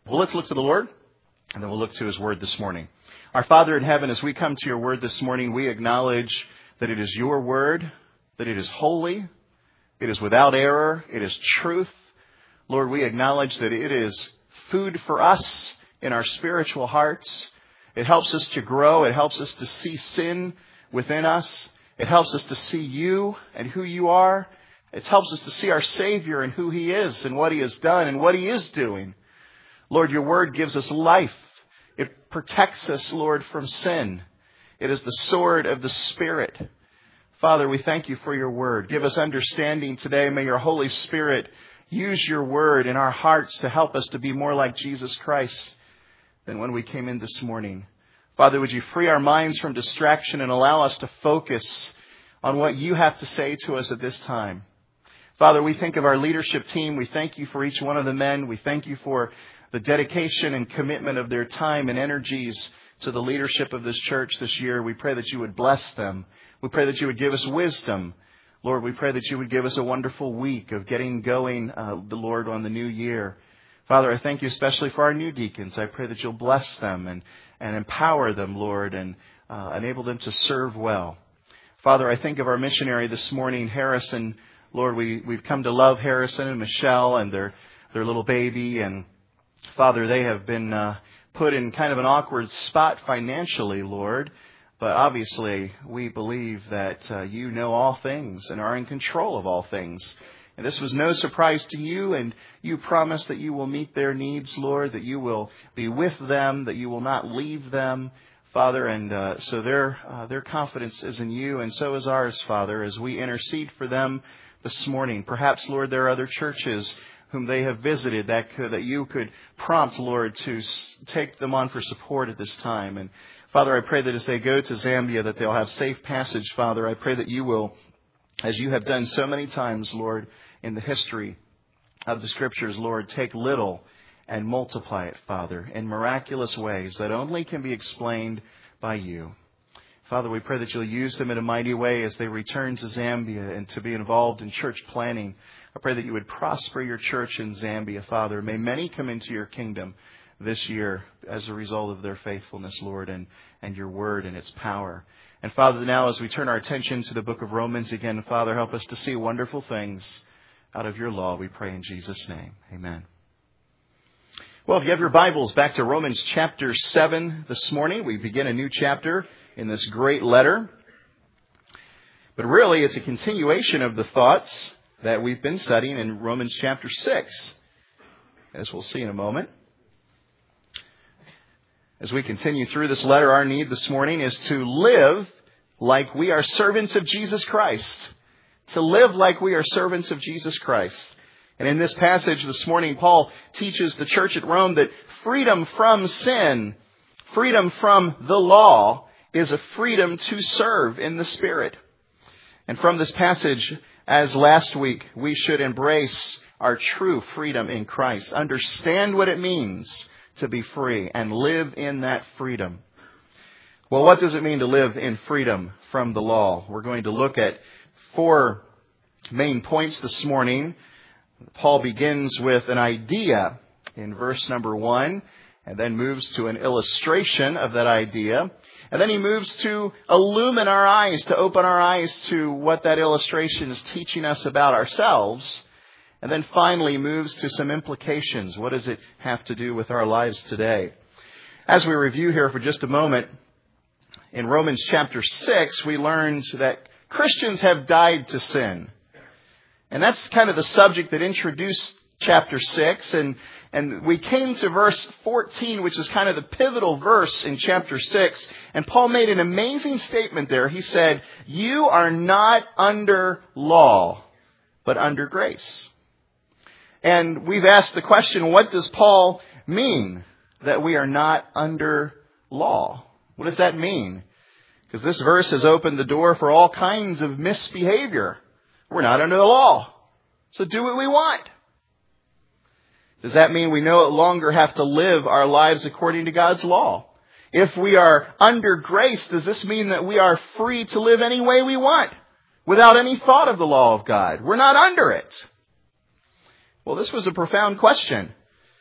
Well, let's look to the Lord, and then we'll look to His Word this morning. Our Father in heaven, as we come to your Word this morning, we acknowledge that it is your Word, that it is holy, it is without error, it is truth. Lord, we acknowledge that it is food for us in our spiritual hearts. It helps us to grow. It helps us to see sin within us. It helps us to see you and who you are. It helps us to see our Savior and who He is and what He has done and what He is doing. Lord, your Word gives us life. It protects us, Lord, from sin. It is the sword of the Spirit. Father, we thank you for your Word. Give us understanding today. May your Holy Spirit use your Word in our hearts to help us to be more like Jesus Christ than when we came in this morning. Father, would you free our minds from distraction and allow us to focus on what you have to say to us at this time. Father, we think of our leadership team. We thank you for each one of the men. We thank you for the dedication and commitment of their time and energies to the leadership of this church this year. We pray that you would bless them. We pray that you would give us wisdom. Lord, we pray that you would give us a wonderful week of getting going, the Lord, on the new year. Father, I thank you especially for our new deacons. I pray that you'll bless them and empower them, Lord, and enable them to serve well. Father, I think of our missionary this morning, Harrison. Lord, we've come to love Harrison and Michelle and their little baby. And Father, they have been put in kind of an awkward spot financially, Lord. But obviously, we believe that you know all things and are in control of all things. And this was no surprise to you, and you promise that you will meet their needs, Lord, that you will be with them, that you will not leave them, Father. And so their confidence is in you, and so is ours, Father, as we intercede for them this morning. Perhaps, Lord, there are other churches whom they have visited that you could prompt, Lord, to take them on for support at this time. And Father, I pray that as they go to Zambia, that they'll have safe passage, Father. I pray that you will, as you have done so many times, Lord, in the history of the Scriptures, Lord, take little and multiply it, Father, in miraculous ways that only can be explained by you. Father, we pray that you'll use them in a mighty way as they return to Zambia and to be involved in church planning. I pray that you would prosper your church in Zambia, Father. May many come into your kingdom this year as a result of their faithfulness, Lord, and your word and its power. And Father, now as we turn our attention to the book of Romans again, Father, help us to see wonderful things out of your law, we pray in Jesus' name. Amen. Well, if you have your Bibles, back to Romans chapter 7 this morning. We begin a new chapter in this great letter. But really, it's a continuation of the thoughts that we've been studying in Romans chapter 6, as we'll see in a moment. As we continue through this letter, our need this morning is to live like we are servants of Jesus Christ. To live like we are servants of Jesus Christ. And in this passage this morning, Paul teaches the church at Rome that freedom from sin, freedom from the law, is a freedom to serve in the Spirit. And from this passage, as last week, we should embrace our true freedom in Christ. Understand what it means to be free and live in that freedom. Well, what does it mean to live in freedom from the law? We're going to look at 4 main points this morning. Paul begins with an idea in verse number 1 and then moves to an illustration of that idea. And then he moves to illumine our eyes, to open our eyes to what that illustration is teaching us about ourselves. And then finally moves to some implications. What does it have to do with our lives today? As we review here for just a moment, in Romans chapter 6, we learned that Christians have died to sin. And that's kind of the subject that introduced chapter 6. And we came to verse 14, which is kind of the pivotal verse in chapter 6. And Paul made an amazing statement there. He said, "You are not under law, but under grace." And we've asked the question, what does Paul mean that we are not under law? What does that mean? Because this verse has opened the door for all kinds of misbehavior. We're not under the law, so do what we want. Does that mean we no longer have to live our lives according to God's law? If we are under grace, does this mean that we are free to live any way we want without any thought of the law of God? We're not under it. Well, this was a profound question.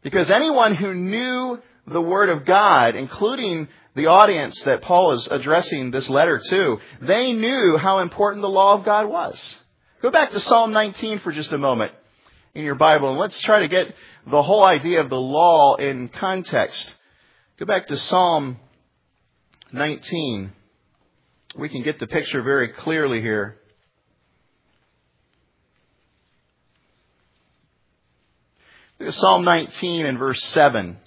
Because anyone who knew the Word of God, including the audience that Paul is addressing this letter to, they knew how important the law of God was. Go back to Psalm 19 for just a moment in your Bible, and let's try to get the whole idea of the law in context. Go back to Psalm 19. We can get the picture very clearly here. Look at Psalm 19 and verse 7.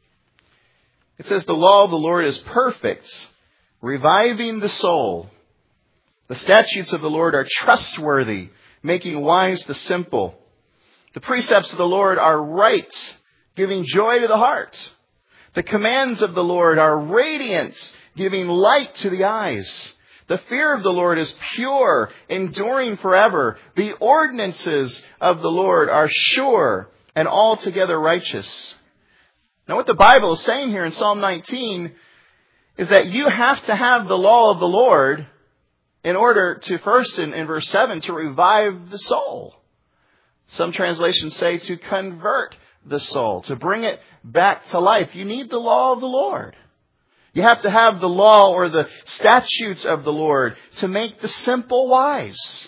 It says, "The law of the Lord is perfect, reviving the soul. The statutes of the Lord are trustworthy, making wise the simple. The precepts of the Lord are right, giving joy to the heart. The commands of the Lord are radiant, giving light to the eyes. The fear of the Lord is pure, enduring forever. The ordinances of the Lord are sure and altogether righteous." Now what the Bible is saying here in Psalm 19 is that you have to have the law of the Lord in order to, first in verse 7, to revive the soul. Some translations say to convert the soul, to bring it back to life. You need the law of the Lord. You have to have the law or the statutes of the Lord to make the simple wise.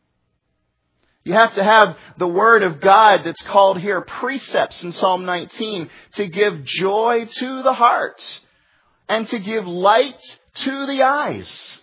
You have to have the Word of God that's called here precepts in Psalm 19 to give joy to the heart and to give light to the eyes,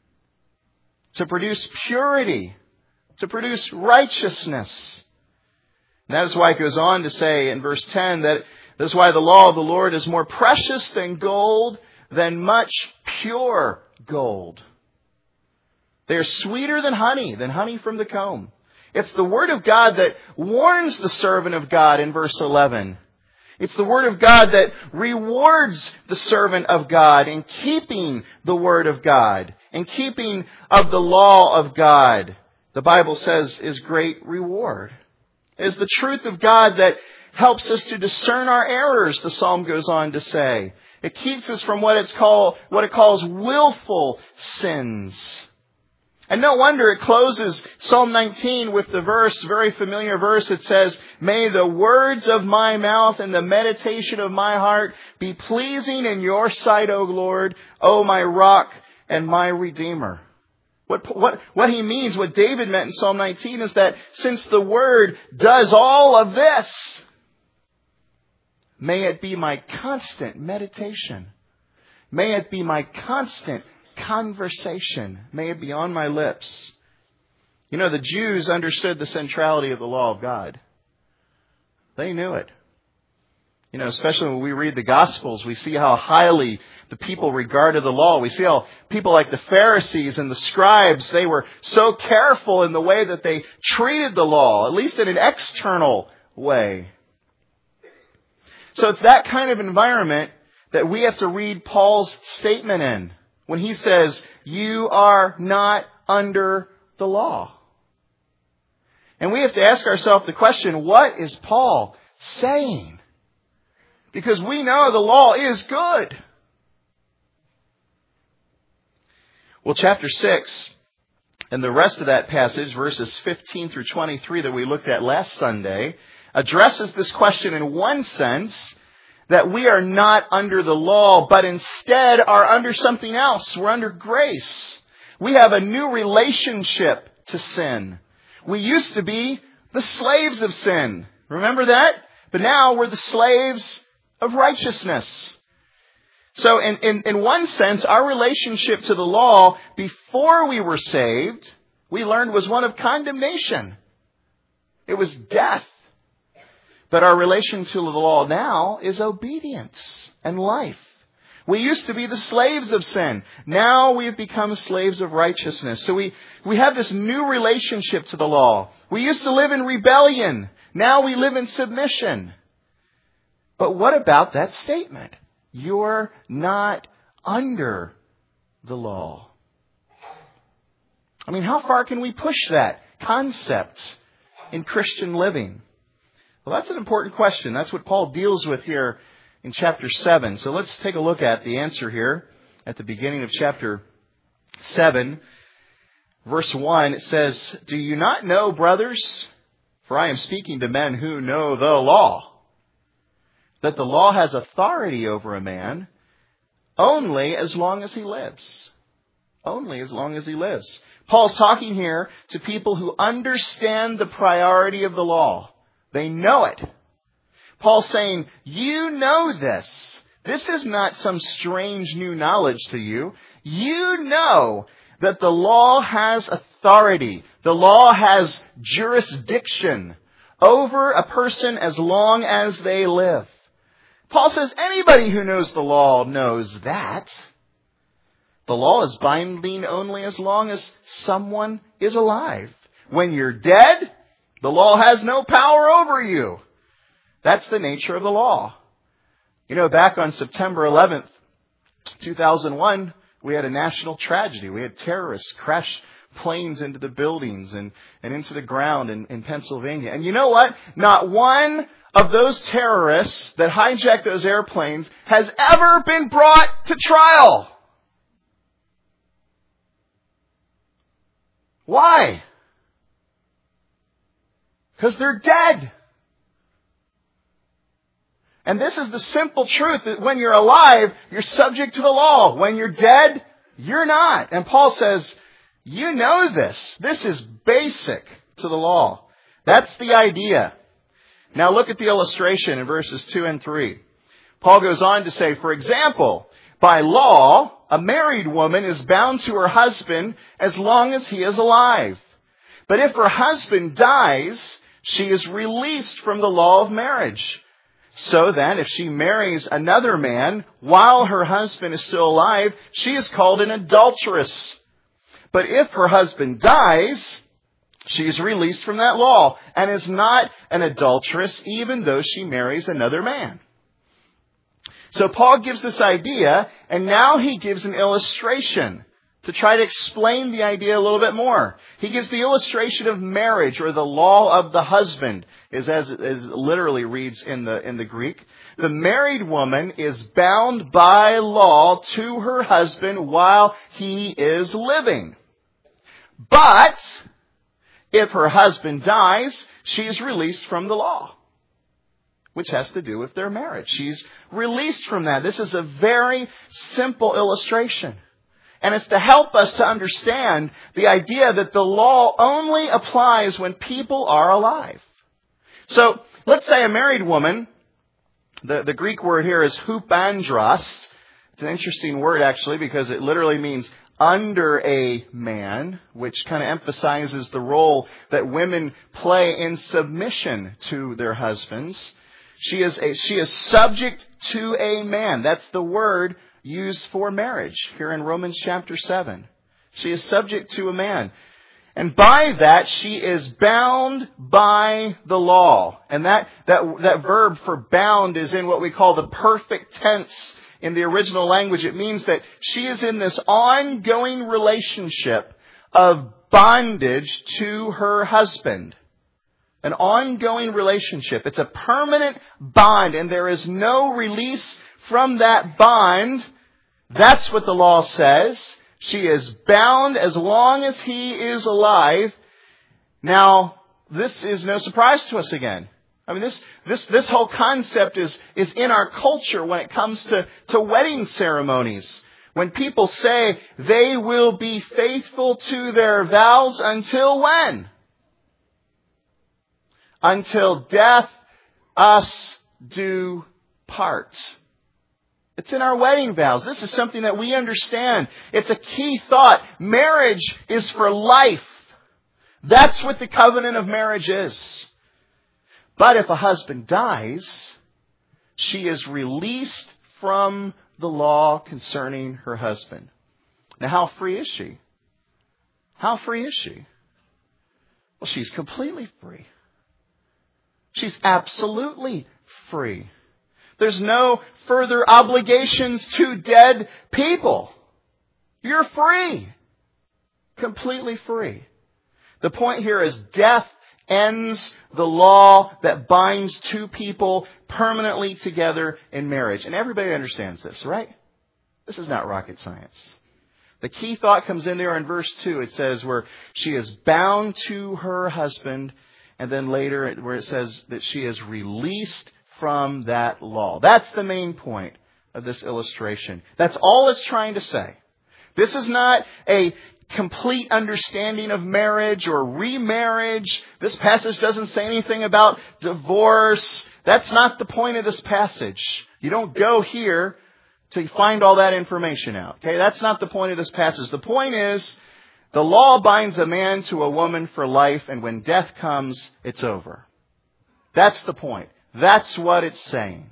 to produce purity, to produce righteousness. And that is why it goes on to say in verse 10 that this is why the law of the Lord is more precious than gold, than much pure gold. They are sweeter than honey from the comb. It's the Word of God that warns the servant of God in verse 11. It's the Word of God that rewards the servant of God in keeping the Word of God, in keeping of the law of God. The Bible says is great reward. It is the truth of God that helps us to discern our errors, the Psalm goes on to say. It keeps us from what it calls willful sins. And no wonder it closes Psalm 19 with the verse, very familiar verse. It says, "May the words of my mouth and the meditation of my heart be pleasing in your sight, O Lord, O my rock and my redeemer." What he means, what David meant in Psalm 19 is that since the Word does all of this, may it be my constant meditation. May it be my constant conversation. May it be on my lips. You know, the Jews understood the centrality of the law of God. They knew it. You know, especially when we read the Gospels, we see how highly the people regarded the law. We see how people like the Pharisees and the scribes, they were so careful in the way that they treated the law, at least in an external way. So it's that kind of environment that we have to read Paul's statement in. When he says, you are not under the law. And we have to ask ourselves the question, what is Paul saying? Because we know the law is good. Well, chapter 6 and the rest of that passage, verses 15 through 23 that we looked at last Sunday, addresses this question in one sense, that we are not under the law, but instead are under something else. We're under grace. We have a new relationship to sin. We used to be the slaves of sin. Remember that? But now we're the slaves of righteousness. So in one sense, our relationship to the law before we were saved, we learned was one of condemnation. It was death. But our relation to the law now is obedience and life. We used to be the slaves of sin. Now we have become slaves of righteousness. So we have this new relationship to the law. We used to live in rebellion. Now we live in submission. But what about that statement? You're not under the law. I mean, how far can we push that concept in Christian living? Well, that's an important question. That's what Paul deals with here in chapter 7. So let's take a look at the answer here at the beginning of chapter 7. Verse 1, it says, "Do you not know, brothers, for I am speaking to men who know the law, that the law has authority over a man only as long as he lives. Only as long as he lives. Paul's talking here to people who understand the priority of the law. They know it. Paul's saying, you know this. This is not some strange new knowledge to you. You know that the law has authority. The law has jurisdiction over a person as long as they live. Paul says anybody who knows the law knows that. The law is binding only as long as someone is alive. When you're dead, the law has no power over you. That's the nature of the law. You know, back on September 11th, 2001, we had a national tragedy. We had terrorists crash planes into the buildings and into the ground in Pennsylvania. And you know what? Not one of those terrorists that hijacked those airplanes has ever been brought to trial. Why? Because they're dead. And this is the simple truth that when you're alive, you're subject to the law. When you're dead, you're not. And Paul says, you know this. This is basic to the law. That's the idea. Now look at the illustration in verses 2 and 3. Paul goes on to say, for example, by law, a married woman is bound to her husband as long as he is alive. But if her husband dies, she is released from the law of marriage. So then, if she marries another man while her husband is still alive, she is called an adulteress. But if her husband dies, she is released from that law and is not an adulteress even though she marries another man. So Paul gives this idea, and now he gives an illustration to try to explain the idea a little bit more. He gives the illustration of marriage, or the law of the husband, as literally reads in the Greek. The married woman is bound by law to her husband while he is living. But if her husband dies, she is released from the law, which has to do with their marriage. She's released from that. This is a very simple illustration. And it's to help us to understand the idea that the law only applies when people are alive. So, let's say a married woman, the Greek word here is hupandros. It's an interesting word actually because it literally means under a man, which kind of emphasizes the role that women play in submission to their husbands. She is subject to a man. That's the word used for marriage here in Romans chapter 7. She is subject to a man. And by that, she is bound by the law. And that verb for bound is in what we call the perfect tense in the original language. It means that she is in this ongoing relationship of bondage to her husband. An ongoing relationship. It's a permanent bond, and there is no release from that bond. That's what the law says. She is bound as long as he is alive. Now, this is no surprise to us again. I mean, this whole concept is in our culture when it comes to wedding ceremonies. When people say they will be faithful to their vows until when? Until death us do part. It's in our wedding vows. This is something that we understand. It's a key thought. Marriage is for life. That's what the covenant of marriage is. But if a husband dies, she is released from the law concerning her husband. Now, how free is she? How free is she? Well, she's completely free. She's absolutely free. There's no further obligations to dead people. You're free. Completely free. The point here is death ends the law that binds two people permanently together in marriage. And everybody understands this, right? This is not rocket science. The key thought comes in there in verse 2. It says where she is bound to her husband, and then later where it says that she is released from that law. That's the main point of this illustration. That's all it's trying to say. This is not a complete understanding of marriage or remarriage. This passage doesn't say anything about divorce. That's not the point of this passage. You don't go here to find all that information out. Okay, that's not the point of this passage. The point is, the law binds a man to a woman for life, and when death comes, it's over. That's the point. That's what it's saying.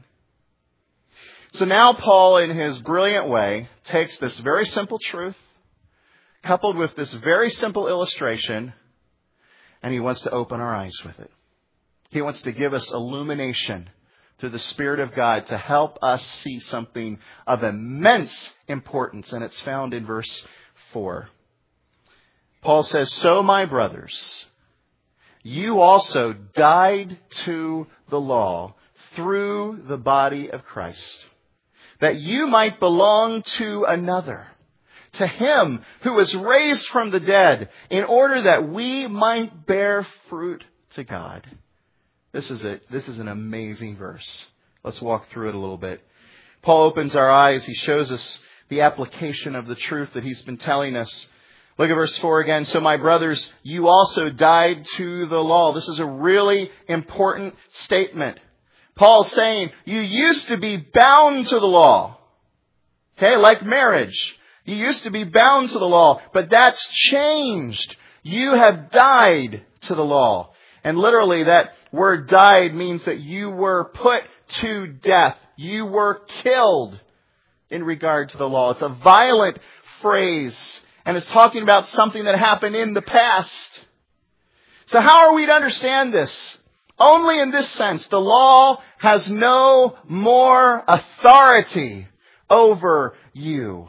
So now Paul, in his brilliant way, takes this very simple truth, coupled with this very simple illustration, and he wants to open our eyes with it. He wants to give us illumination through the Spirit of God to help us see something of immense importance, and it's found in verse 4. Paul says, "So my brothers, you also died to the law through the body of Christ, that you might belong to another, to Him who was raised from the dead, in order that we might bear fruit to God." This is an amazing verse. Let's walk through it a little bit. Paul opens our eyes. He shows us the application of the truth that he's been telling us. Look at verse 4 again. "So my brothers, you also died to the law." This is a really important statement. Paul's saying, you used to be bound to the law. Okay, like marriage. You used to be bound to the law, but that's changed. You have died to the law. And literally that word died means that you were put to death. You were killed in regard to the law. It's a violent phrase, and it's talking about something that happened in the past. So how are we to understand this? Only in this sense. The law has no more authority over you.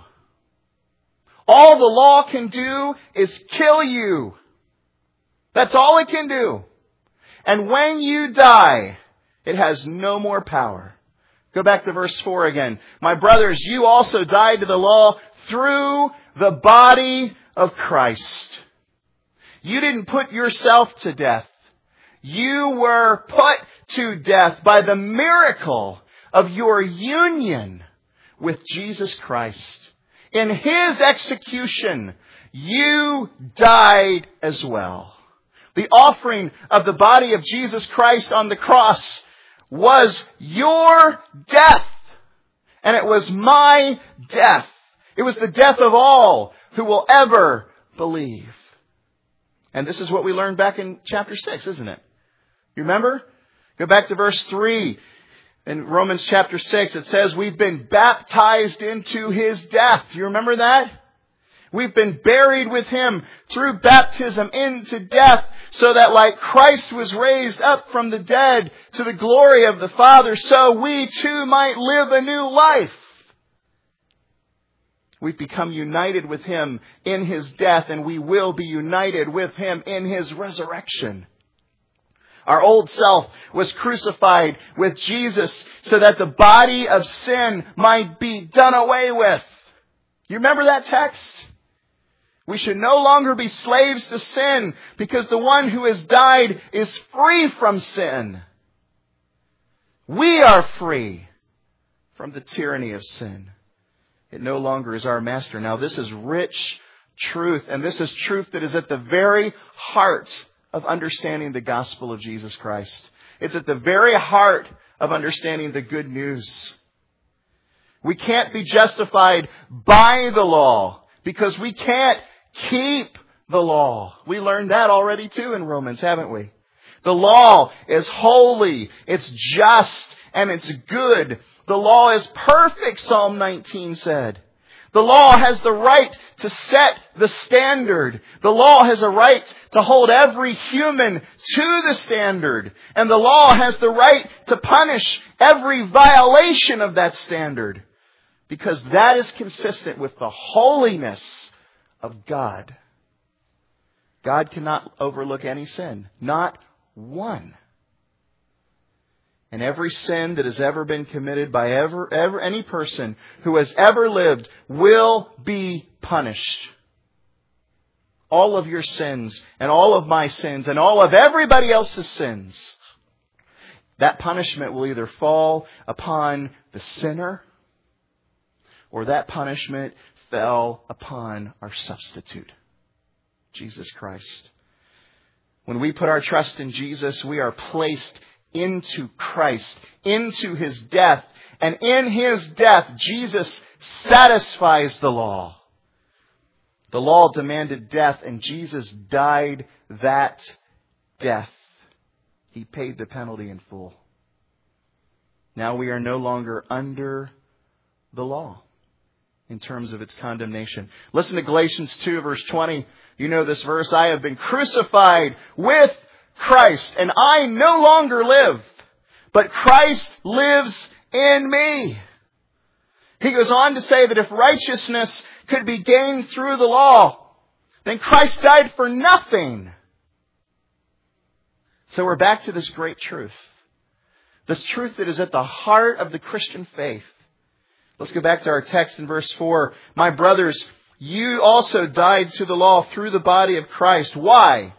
All the law can do is kill you. That's all it can do. And when you die, it has no more power. Go back to verse 4 again. "My brothers, you also died to the law through the body of Christ." You didn't put yourself to death. You were put to death by the miracle of your union with Jesus Christ. In His execution, you died as well. The offering of the body of Jesus Christ on the cross was your death. And it was my death. It was the death of all who will ever believe. And this is what we learned back in chapter 6, isn't it? You remember? Go back to verse 3. In Romans chapter 6, it says we've been baptized into His death. You remember that? We've been buried with Him through baptism into death, so that like Christ was raised up from the dead to the glory of the Father, so we too might live a new life. We've become united with Him in His death, and we will be united with Him in His resurrection. Our old self was crucified with Jesus so that the body of sin might be done away with. You remember that text? We should no longer be slaves to sin because the one who has died is free from sin. We are free from the tyranny of sin. It no longer is our master. Now this is rich truth, and this is truth that is at the very heart of understanding the gospel of Jesus Christ. It's at the very heart of understanding the good news. We can't be justified by the law because we can't keep the law. We learned that already too in Romans, haven't we? The law is holy, it's just, and it's good. The law is perfect, Psalm 19 said. The law has the right to set the standard. The law has a right to hold every human to the standard. And the law has the right to punish every violation of that standard. Because that is consistent with the holiness of God. God cannot overlook any sin. Not one. And every sin that has ever been committed by any person who has ever lived will be punished. All of your sins and all of my sins and all of everybody else's sins. that punishment will either fall upon the sinner, or that punishment fell upon our substitute, Jesus Christ. When we put our trust in Jesus, we are placed into Christ, into His death. And in His death, Jesus satisfies the law. The law demanded death, and Jesus died that death. He paid the penalty in full. Now we are no longer under the law in terms of its condemnation. Listen to Galatians 2, verse 20. You know this verse. I have been crucified with Christ, and I no longer live, but Christ lives in me. He goes on to say that if righteousness could be gained through the law, then Christ died for nothing. So we're back to this great truth. This truth that is at the heart of the Christian faith. Let's go back to our text in verse 4. My brothers, you also died to the law through the body of Christ. Why?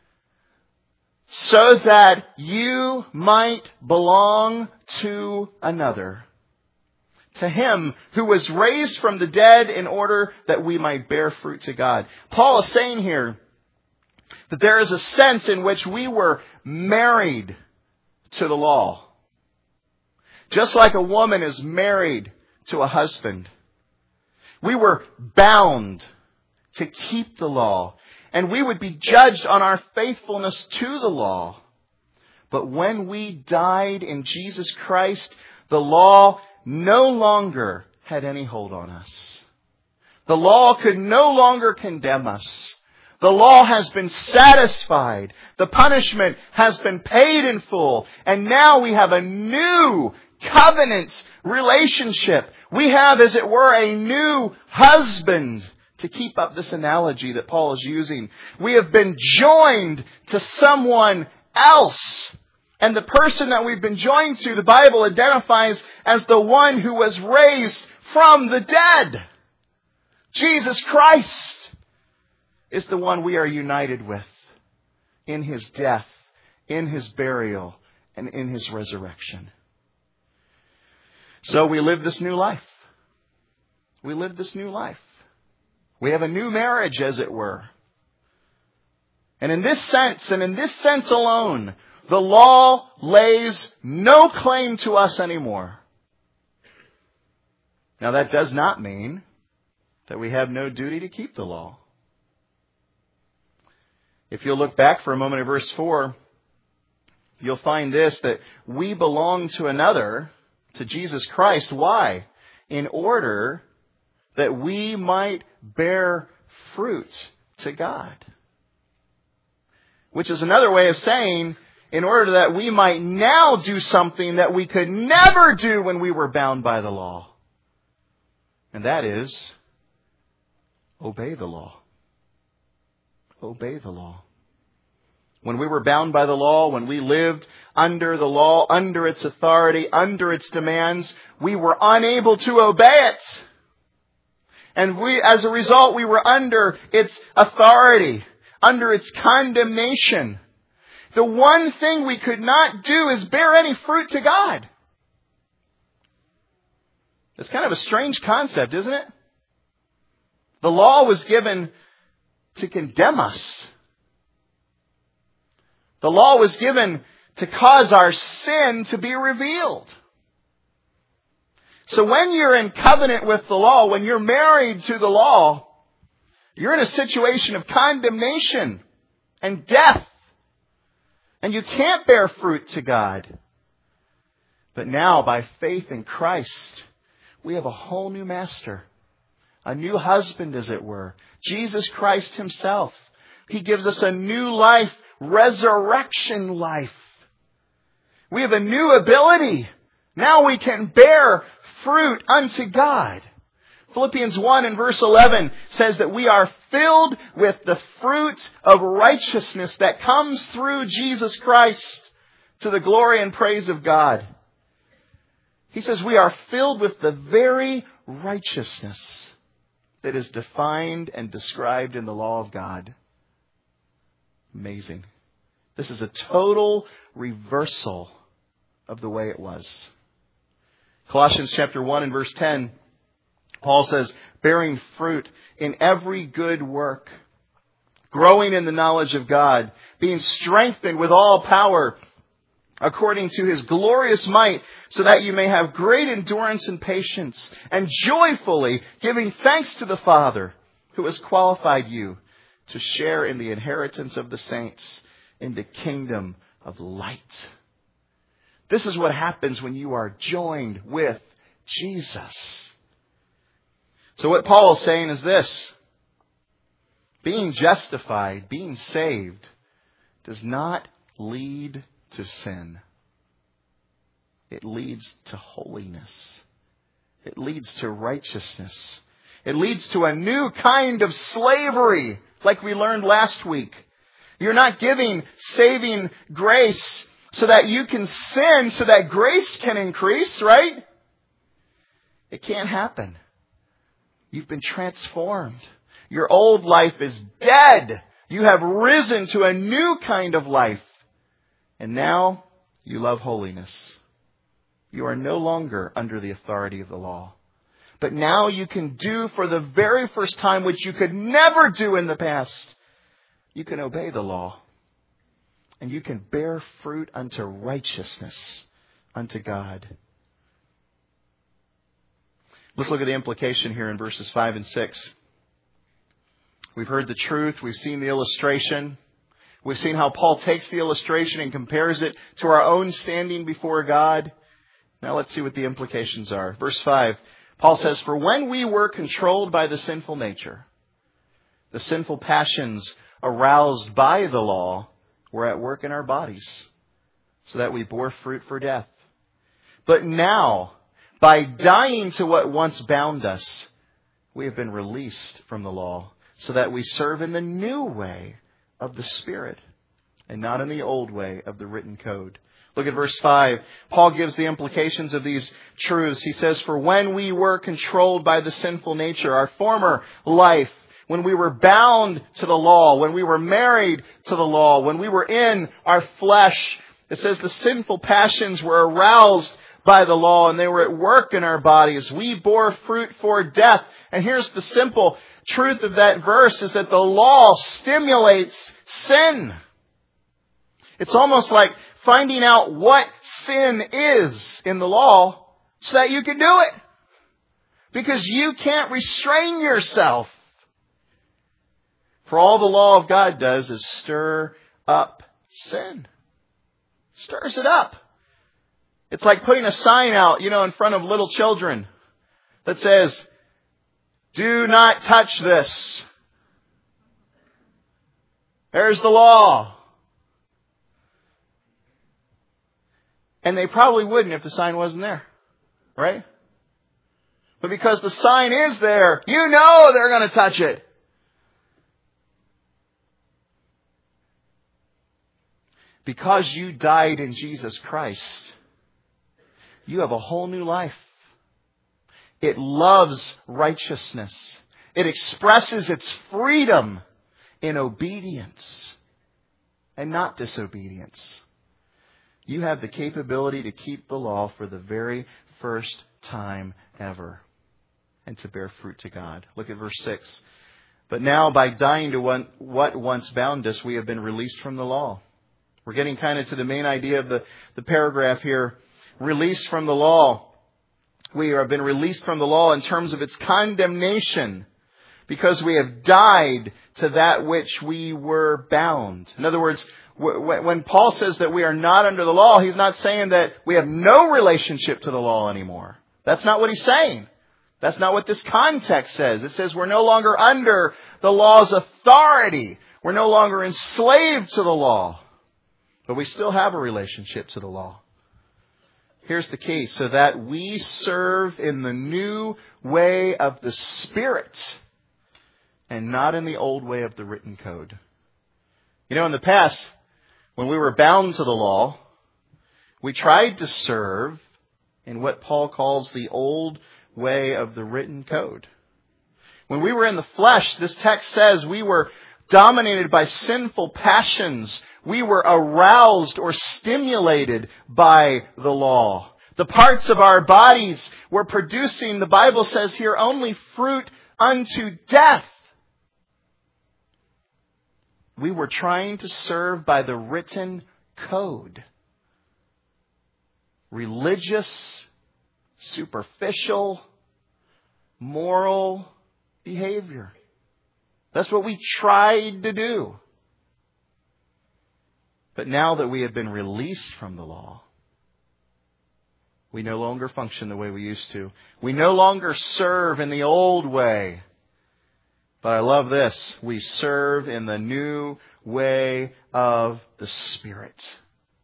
So that you might belong to another. To Him who was raised from the dead in order that we might bear fruit to God. Paul is saying here that there is a sense in which we were married to the law. Just like a woman is married to a husband. We were bound to keep the law. And we would be judged on our faithfulness to the law. But when we died in Jesus Christ, the law no longer had any hold on us. The law could no longer condemn us. The law has been satisfied. The punishment has been paid in full. And now we have a new covenant relationship. We have, as it were, a new husband. To keep up this analogy that Paul is using. We have been joined to someone else. And the person that we've been joined to, the Bible identifies as the one who was raised from the dead. Jesus Christ is the one we are united with in His death, in His burial, and in His resurrection. So we live this new life. We live this new life. We have a new marriage, as it were. And in this sense, and in this sense alone, the law lays no claim to us anymore. Now, that does not mean that we have no duty to keep the law. If you'll look back for a moment at verse 4, you'll find this, that we belong to another, to Jesus Christ. Why? In order that we might bear fruit to God. Which is another way of saying, in order that we might now do something that we could never do when we were bound by the law. And that is, obey the law. Obey the law. When we were bound by the law, when we lived under the law, under its authority, under its demands, we were unable to obey it. And as a result, we were under its authority, under its condemnation. The one thing we could not do is bear any fruit to God. It's kind of a strange concept, isn't it? The law was given to condemn us. The law was given to cause our sin to be revealed. So when you're in covenant with the law, when you're married to the law, you're in a situation of condemnation and death. And you can't bear fruit to God. But now, by faith in Christ, we have a whole new master. A new husband, as it were. Jesus Christ Himself. He gives us a new life, resurrection life. We have a new ability. Now we can bear fruit unto God. Philippians 1 and verse 11 says that we are filled with the fruit of righteousness that comes through Jesus Christ to the glory and praise of God. He says we are filled with the very righteousness that is defined and described in the law of God. Amazing. This is a total reversal of the way it was. Colossians chapter 1 and verse 10, Paul says, bearing fruit in every good work, growing in the knowledge of God, being strengthened with all power according to His glorious might, so that you may have great endurance and patience, and joyfully giving thanks to the Father who has qualified you to share in the inheritance of the saints in the kingdom of light. This is what happens when you are joined with Jesus. So what Paul is saying is this: being justified, being saved, does not lead to sin. It leads to holiness. It leads to righteousness. It leads to a new kind of slavery, like we learned last week. You're not giving saving grace so that you can sin, so that grace can increase, right? It can't happen. You've been transformed. Your old life is dead. You have risen to a new kind of life. And now you love holiness. You are no longer under the authority of the law. But now you can do for the very first time, which you could never do in the past. You can obey the law. And you can bear fruit unto righteousness unto God. Let's look at the implication here in verses 5 and 6. We've heard the truth. We've seen the illustration. We've seen how Paul takes the illustration and compares it to our own standing before God. Now let's see what the implications are. Verse 5, Paul says, for when we were controlled by the sinful nature, the sinful passions aroused by the law were at work in our bodies, so that we bore fruit for death. But now, by dying to what once bound us, we have been released from the law, so that we serve in the new way of the Spirit, and not in the old way of the written code. Look at verse 5. Paul gives the implications of these truths. He says, for when we were controlled by the sinful nature, our former life, when we were bound to the law, when we were married to the law, when we were in our flesh, it says the sinful passions were aroused by the law and they were at work in our bodies. We bore fruit for death. And here's the simple truth of that verse, is that the law stimulates sin. It's almost like finding out what sin is in the law so that you can do it. Because you can't restrain yourself. For all the law of God does is stir up sin. Stirs it up. It's like putting a sign out, in front of little children that says, do not touch this. There's the law. And they probably wouldn't if the sign wasn't there. Right? But because the sign is there, they're going to touch it. Because you died in Jesus Christ, you have a whole new life. It loves righteousness. It expresses its freedom in obedience and not disobedience. You have the capability to keep the law for the very first time ever and to bear fruit to God. Look at verse 6. But now by dying to what once bound us, we have been released from the law. We're getting kind of to the main idea of the paragraph here. Released from the law. We have been released from the law in terms of its condemnation because we have died to that which we were bound. In other words, when Paul says that we are not under the law, he's not saying that we have no relationship to the law anymore. That's not what he's saying. That's not what this context says. It says we're no longer under the law's authority. We're no longer enslaved to the law. But we still have a relationship to the law. Here's the key. So that we serve in the new way of the Spirit and not in the old way of the written code. In the past, when we were bound to the law, we tried to serve in what Paul calls the old way of the written code. When we were in the flesh, this text says we were dominated by sinful passions. we were aroused or stimulated by the law. The parts of our bodies were producing, the Bible says here, only fruit unto death. We were trying to serve by the written code. Religious, superficial, moral behavior. That's what we tried to do. But now that we have been released from the law, we no longer function the way we used to. We no longer serve in the old way. But I love this. We serve in the new way of the Spirit.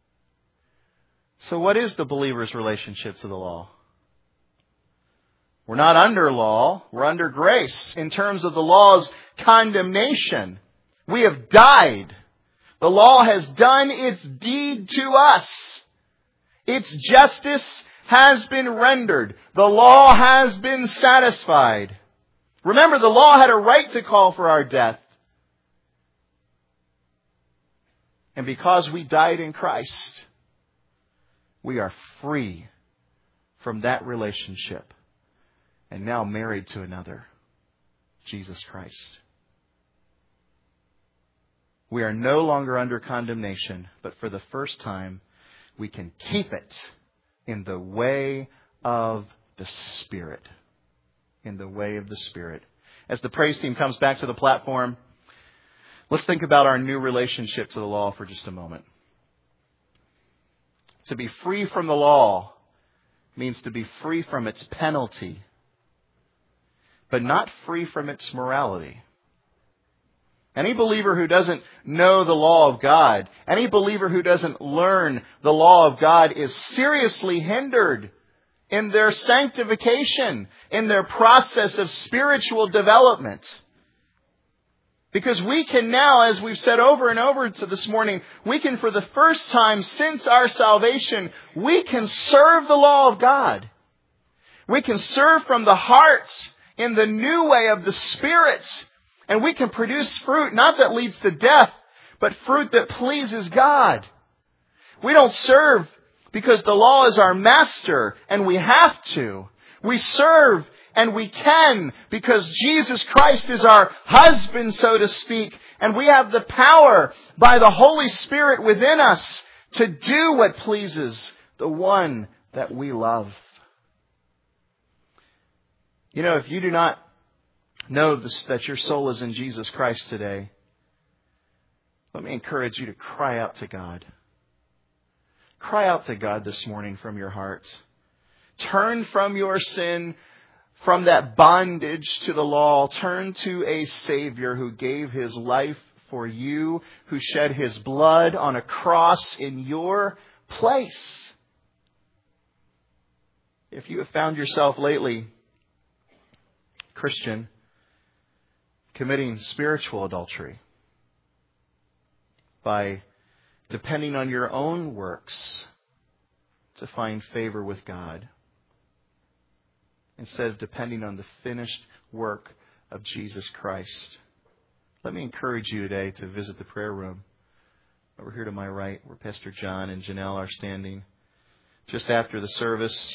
So what is the believer's relationship to the law? We're not under law. We're under grace. In terms of the law's condemnation, we have died. The law has done its deed to us. Its justice has been rendered. The law has been satisfied. Remember, the law had a right to call for our death. And because we died in Christ, we are free from that relationship and now married to another, Jesus Christ. We are no longer under condemnation, but for the first time, we can keep it in the way of the Spirit. In the way of the Spirit. As the praise team comes back to the platform, let's think about our new relationship to the law for just a moment. To be free from the law means to be free from its penalty, but not free from its morality. Any believer who doesn't know the law of God, any believer who doesn't learn the law of God is seriously hindered in their sanctification, in their process of spiritual development. Because we can now, as we've said over and over to this morning, we can for the first time since our salvation, we can serve the law of God. We can serve from the heart in the new way of the Spirit. And we can produce fruit, not that leads to death, but fruit that pleases God. We don't serve because the law is our master and we have to. We serve and we can because Jesus Christ is our husband, so to speak. And we have the power by the Holy Spirit within us to do what pleases the one that we love. You know, if you do not know that your soul is in Jesus Christ today, let me encourage you to cry out to God. Cry out to God this morning from your heart. Turn from your sin, from that bondage to the law. Turn to a Savior who gave His life for you, who shed His blood on a cross in your place. If you have found yourself lately, Christian, committing spiritual adultery by depending on your own works to find favor with God, instead of depending on the finished work of Jesus Christ, let me encourage you today to visit the prayer room. Over here to my right, where Pastor John and Janelle are standing, just after the service,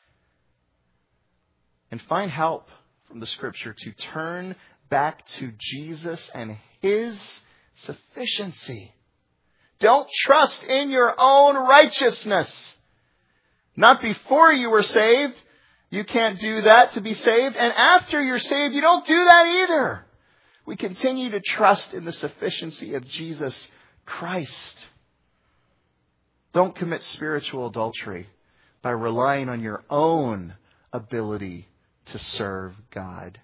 and find help from the Scripture to turn back to Jesus and His sufficiency. Don't trust in your own righteousness. Not before you were saved. You can't do that to be saved. And after you're saved, you don't do that either. We continue to trust in the sufficiency of Jesus Christ. Don't commit spiritual adultery by relying on your own ability to serve God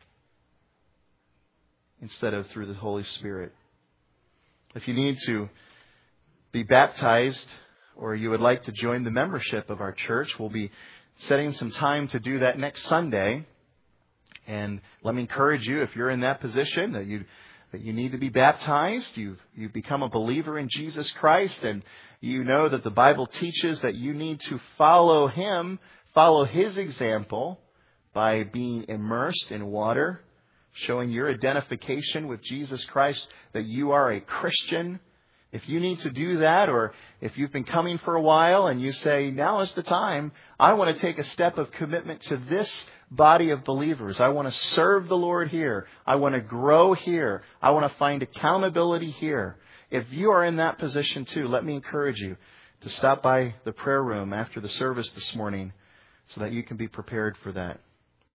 instead of through the Holy Spirit. If you need to be baptized or you would like to join the membership of our church, we'll be setting some time to do that next Sunday. And let me encourage you, if you're in that position, that you need to be baptized, you've become a believer in Jesus Christ, and you know that the Bible teaches that you need to follow Him, follow His example by being immersed in water, showing your identification with Jesus Christ, that you are a Christian, If you need to do that, or if you've been coming for a while and you say, now is the time, I want to take a step of commitment to this body of believers. I want to serve the Lord here. I want to grow here. I want to find accountability here. If you are in that position too, let me encourage you to stop by the prayer room after the service this morning so that you can be prepared for that.